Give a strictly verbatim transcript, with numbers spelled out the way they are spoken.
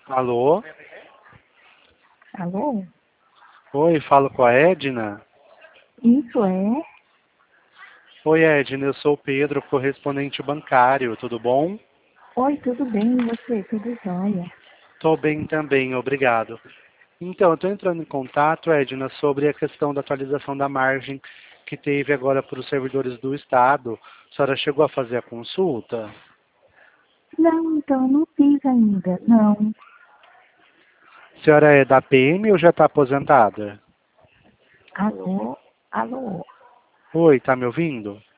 Alô? Alô? Oi, falo com a Edna? Isso é? Oi, Edna, eu sou o Pedro, correspondente bancário, tudo bom? Oi, tudo bem? E você? Tudo jóia? Tô bem também, obrigado. Então, eu estou entrando em contato, Edna, sobre a questão da atualização da margem que teve agora para os servidores do Estado. A senhora chegou a fazer a consulta? Não, então, não fiz ainda. Não. A senhora é da P M ou já está aposentada? Alô? Alô? Oi, tá me ouvindo?